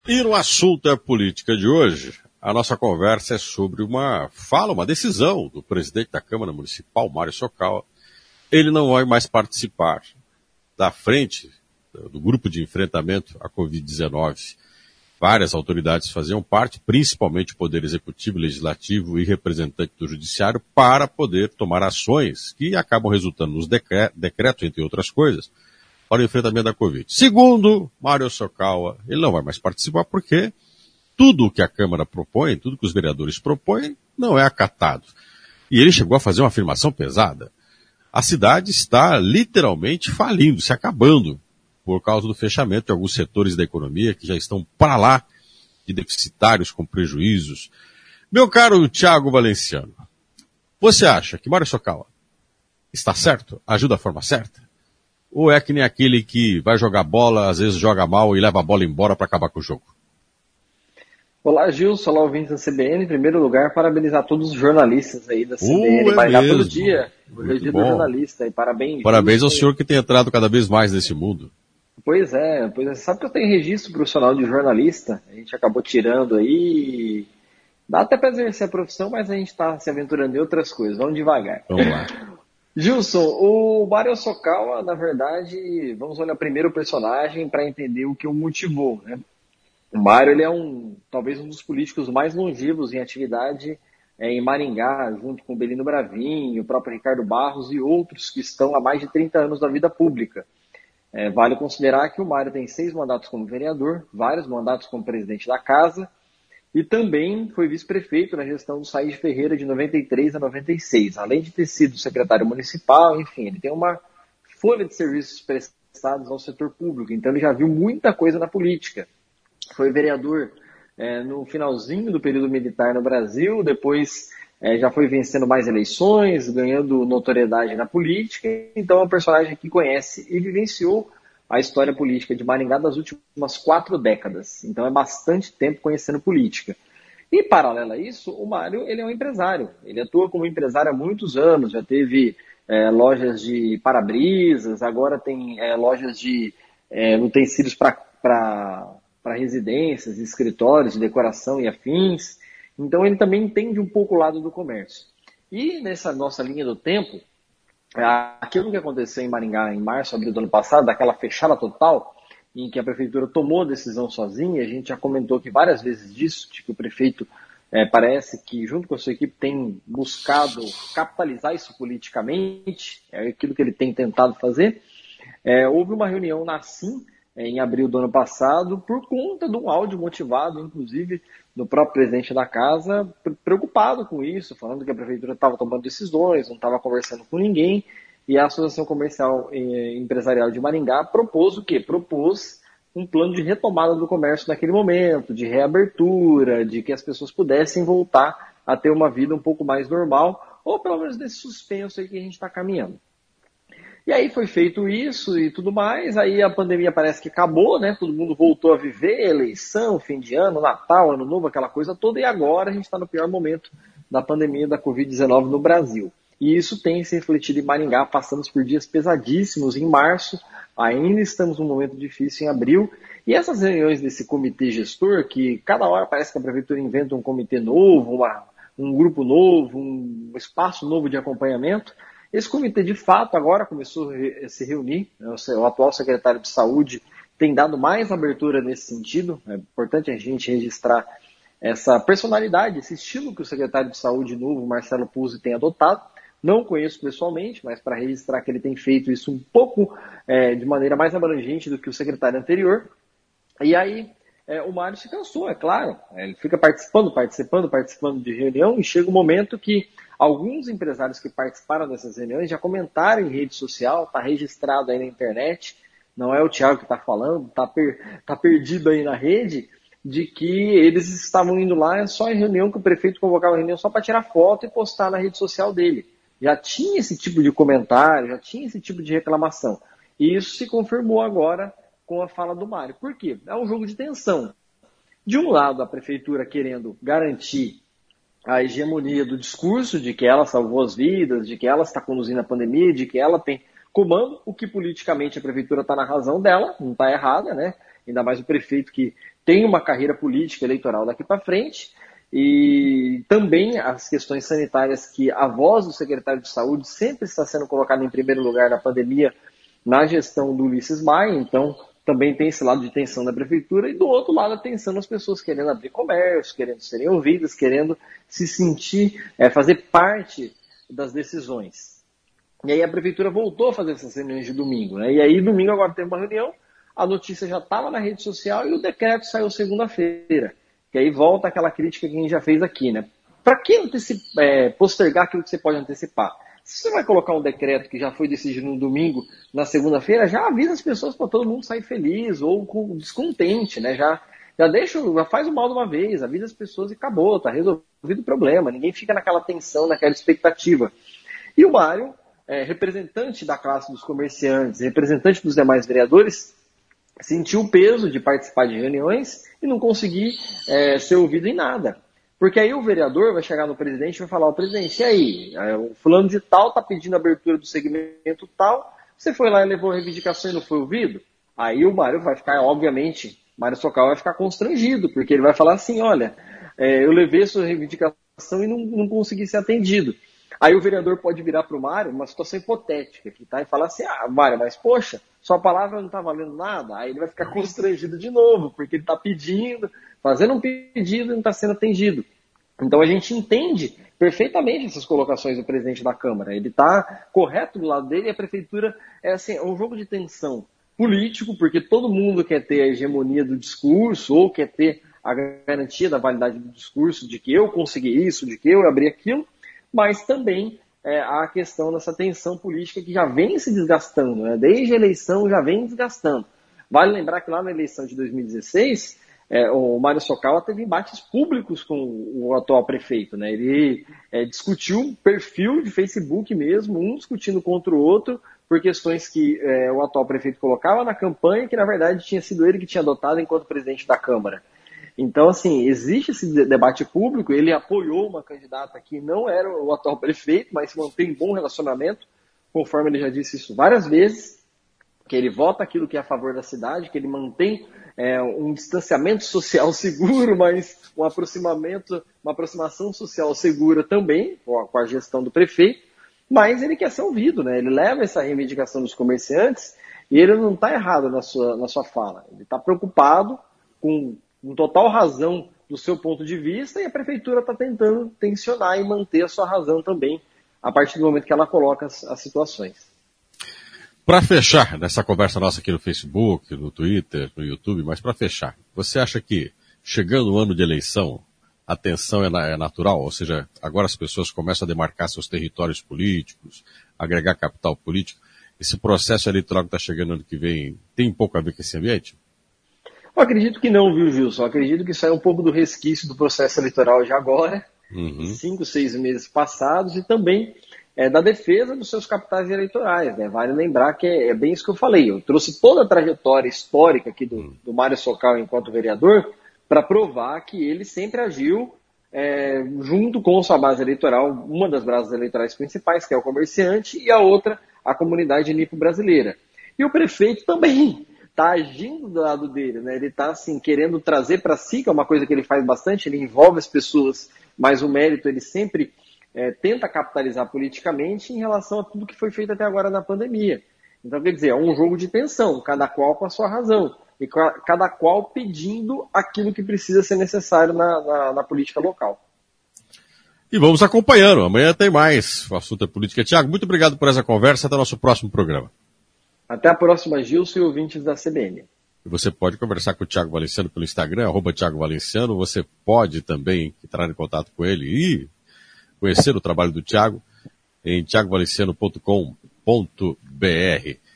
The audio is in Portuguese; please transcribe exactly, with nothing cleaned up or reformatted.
E no assunto é política de hoje, a nossa conversa é sobre uma fala, uma decisão do presidente da Câmara Municipal, Mário Socal. Ele não vai mais participar da frente do grupo de enfrentamento à covid dezenove. Várias autoridades faziam parte, principalmente o Poder Executivo, Legislativo e representante do Judiciário, para poder tomar ações que acabam resultando nos decretos, entre outras coisas, para o enfrentamento da Covid. Segundo Mário Socal, ele não vai mais participar porque tudo o que a Câmara propõe, tudo que os vereadores propõem, não é acatado. E ele chegou a fazer uma afirmação pesada. A cidade está literalmente falindo, se acabando, por causa do fechamento de alguns setores da economia que já estão para lá de deficitários, com prejuízos. Meu caro Thiago Valenciano, você acha que Mário Socal está certo? Ajuda da forma certa? Ou é que nem aquele que vai jogar bola, às vezes joga mal e leva a bola embora para acabar com o jogo? Olá, Gilson, olá, ouvintes da C B N. Em primeiro lugar, parabenizar todos os jornalistas aí da C B N. Uh, é Maringá mesmo. todo dia. Hoje é dia do jornalista. E parabéns. Parabéns Gilson. ao senhor que tem entrado cada vez mais nesse mundo. Pois é, pois é. Sabe que eu tenho registro profissional de jornalista? A gente acabou tirando aí. Dá até para exercer a profissão, mas a gente está se aventurando em outras coisas. Vamos devagar. Vamos lá. Gilson, o Mário Socal, na verdade, vamos olhar primeiro o personagem para entender o que o motivou, né? O Mário, ele é um, talvez um dos políticos mais longevos em atividade é, em Maringá, junto com o Belino Bravinho, o próprio Ricardo Barros e outros que estão há mais de trinta anos da vida pública. É, vale considerar que o Mário tem seis mandatos como vereador, vários mandatos como presidente da casa, e também foi vice-prefeito na gestão do Said Ferreira de noventa e três a noventa e seis, além de ter sido secretário municipal, enfim, ele tem uma folha de serviços prestados ao setor público, então ele já viu muita coisa na política. Foi vereador é, no finalzinho do período militar no Brasil, depois é, já foi vencendo mais eleições, ganhando notoriedade na política, então é um personagem que conhece e vivenciou a história política de Maringá das últimas quatro décadas. Então é bastante tempo conhecendo política. E, paralelo a isso, o Mário ele é um empresário. Ele atua como empresário há muitos anos, já teve é, lojas de para-brisas, agora tem é, lojas de é, utensílios para residências, escritórios, de decoração e afins. Então ele também entende um pouco o lado do comércio. E nessa nossa linha do tempo, aquilo que aconteceu em Maringá em março, abril do ano passado, daquela fechada total, em que a prefeitura tomou a decisão sozinha, a gente já comentou aqui várias vezes disso, de que o prefeito é, parece que, junto com a sua equipe, tem buscado capitalizar isso politicamente, é aquilo que ele tem tentado fazer. É, houve uma reunião na Sim, é, em abril do ano passado, por conta de um áudio motivado, inclusive, do próprio presidente da casa, preocupado com isso, falando que a prefeitura estava tomando decisões, não estava conversando com ninguém, e a Associação Comercial e Empresarial de Maringá propôs o quê? Propôs um plano de retomada do comércio naquele momento, de reabertura, de que as pessoas pudessem voltar a ter uma vida um pouco mais normal, ou pelo menos desse suspenso aí que a gente está caminhando. E aí foi feito isso e tudo mais, aí a pandemia parece que acabou, né? Todo mundo voltou a viver, eleição, fim de ano, Natal, Ano Novo, aquela coisa toda, e agora a gente está no pior momento da pandemia da covid dezenove no Brasil. E isso tem se refletido em Maringá, passamos por dias pesadíssimos em março, ainda estamos num momento difícil em abril, e essas reuniões desse comitê gestor, que cada hora parece que a prefeitura inventa um comitê novo, uma, um grupo novo, um espaço novo de acompanhamento. Esse comitê, de fato, agora começou a se reunir. O atual secretário de Saúde tem dado mais abertura nesse sentido. É importante a gente registrar essa personalidade, esse estilo que o secretário de Saúde novo, Marcelo Puzzi, tem adotado. Não conheço pessoalmente, mas para registrar que ele tem feito isso um pouco é, de maneira mais abrangente do que o secretário anterior. E aí é, o Mário se cansou, é claro. Ele fica participando, participando, participando de reunião, e chega um momento que alguns empresários que participaram dessas reuniões já comentaram em rede social, está registrado aí na internet, não é o Thiago que está falando, está per, tá perdido aí na rede, de que eles estavam indo lá só em reunião, que o prefeito convocava a reunião só para tirar foto e postar na rede social dele. Já tinha esse tipo de comentário, já tinha esse tipo de reclamação. E isso se confirmou agora com a fala do Mário. Por quê? É um jogo de tensão. De um lado, a prefeitura querendo garantir a hegemonia do discurso de que ela salvou as vidas, de que ela está conduzindo a pandemia, de que ela tem comando, o que politicamente a prefeitura está na razão dela, não está errada, né? Ainda mais o prefeito que tem uma carreira política eleitoral daqui para frente. E também as questões sanitárias, que a voz do secretário de Saúde sempre está sendo colocada em primeiro lugar na pandemia, na gestão do Ulisses Maia. Então também tem esse lado de tensão da prefeitura, e do outro lado a tensão das pessoas querendo abrir comércio, querendo serem ouvidas, querendo se sentir, é, fazer parte das decisões. E aí a prefeitura voltou a fazer essas reuniões de domingo, né? E aí domingo agora teve uma reunião, a notícia já estava na rede social e o decreto saiu segunda-feira. Que aí volta aquela crítica que a gente já fez aqui, né? Para que antecipar, é, postergar aquilo que você pode antecipar? Se você vai colocar um decreto que já foi decidido no domingo, na segunda-feira, já avisa as pessoas para todo mundo sair feliz ou com descontente, né? Já, já deixa, já faz o mal de uma vez, avisa as pessoas e acabou, tá resolvido o problema. Ninguém fica naquela tensão, naquela expectativa. E o Mário, é, representante da classe dos comerciantes, representante dos demais vereadores, sentiu o peso de participar de reuniões e não conseguir é, ser ouvido em nada. Porque aí o vereador vai chegar no presidente e vai falar: o presidente, e aí? O fulano de tal está pedindo a abertura do segmento tal, você foi lá e levou a reivindicação e não foi ouvido? Aí o Mário vai ficar, obviamente, Mário Socal vai ficar constrangido, porque ele vai falar assim: olha, é, eu levei a sua reivindicação e não, não consegui ser atendido. Aí o vereador pode virar para o Mário, uma situação hipotética aqui, tá? E falar assim: ah, Mário, mas poxa, sua palavra não está valendo nada. Aí ele vai ficar constrangido de novo, porque ele está pedindo, fazendo um pedido e não está sendo atendido. Então a gente entende perfeitamente essas colocações do presidente da Câmara. Ele está correto do lado dele, e a prefeitura é assim, é um jogo de tensão político, porque todo mundo quer ter a hegemonia do discurso, ou quer ter a garantia da validade do discurso, de que eu consegui isso, de que eu abri aquilo, mas também é, há a questão dessa tensão política que já vem se desgastando, né? Desde a eleição já vem desgastando. Vale lembrar que lá na eleição de dois mil e dezesseis, é, o Mário Socal teve embates públicos com o atual prefeito, né? Ele é, discutiu um perfil de Facebook mesmo, um discutindo contra o outro, por questões que é, o atual prefeito colocava na campanha, que na verdade tinha sido ele que tinha adotado enquanto presidente da Câmara. Então, assim, existe esse debate público. Ele apoiou uma candidata que não era o atual prefeito, mas mantém bom relacionamento, conforme ele já disse isso várias vezes, que ele vota aquilo que é a favor da cidade, que ele mantém é, um distanciamento social seguro, mas um aproximamento, uma aproximação social segura também, com a gestão do prefeito, mas ele quer ser ouvido, né? Ele leva essa reivindicação dos comerciantes e ele não está errado na sua, na sua fala. Ele está preocupado com com total razão do seu ponto de vista, e a prefeitura está tentando tensionar e manter a sua razão também, a partir do momento que ela coloca as, as situações. Para fechar nessa conversa nossa aqui no Facebook, no Twitter, no YouTube, mas para fechar, você acha que, chegando o ano de eleição, a tensão é, na, é natural? Ou seja, agora as pessoas começam a demarcar seus territórios políticos, agregar capital político. Esse processo eleitoral que está chegando ano que vem tem um pouco a ver com esse ambiente? Eu acredito que não, viu, Gilson? Eu acredito que isso é um pouco do resquício do processo eleitoral de agora, uhum. cinco, seis meses passados, e também é, da defesa dos seus capitais eleitorais, né? Vale lembrar que é, é bem isso que eu falei. Eu trouxe toda a trajetória histórica aqui do, do Mário Socal enquanto vereador para provar que ele sempre agiu é, junto com sua base eleitoral, uma das bases eleitorais principais, que é o comerciante, e a outra, a comunidade nipo-brasileira. E o prefeito também está agindo do lado dele, né? Ele está assim, querendo trazer para si, que é uma coisa que ele faz bastante, ele envolve as pessoas, mas o mérito ele sempre é, tenta capitalizar politicamente em relação a tudo que foi feito até agora na pandemia. Então, quer dizer, é um jogo de tensão, cada qual com a sua razão, e cada qual pedindo aquilo que precisa ser necessário na, na, na política local. E vamos acompanhando, amanhã tem mais. O assunto é política. Tiago, muito obrigado por essa conversa, até o nosso próximo programa. Até a próxima, Gilson e ouvintes da C B N. E você pode conversar com o Thiago Valenciano pelo Instagram, arroba Thiago Valenciano. Você pode também entrar em contato com ele e conhecer o trabalho do Thiago em thiago valenciano ponto com ponto b r.